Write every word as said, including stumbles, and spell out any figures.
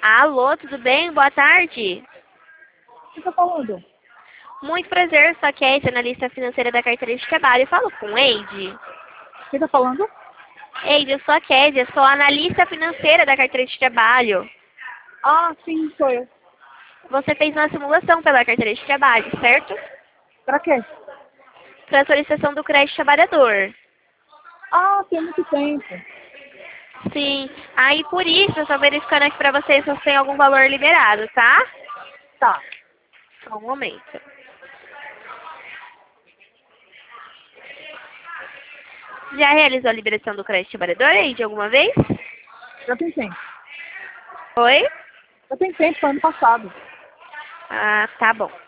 Alô, tudo bem? Boa tarde. O que você tá falando? Muito prazer, sou a Kézia, analista financeira da carteira de trabalho. Eu falo com Eide. O que tá falando? Eide, eu sou a Kézia, sou analista financeira da carteira de trabalho. Ah, sim, sou eu. Você fez uma simulação pela carteira de trabalho, certo? Pra quê? Para a solicitação do crédito trabalhador. Ah, tem muito tempo. Sim. Aí, por isso, eu tô verificando aqui pra vocês se vocês têm algum valor liberado, tá? Tá. Só um momento. Já realizou a liberação do crédito trabalhador aí de alguma vez? Já tem tempo. Oi? Já tem tempo, foi ano passado. Ah, tá bom.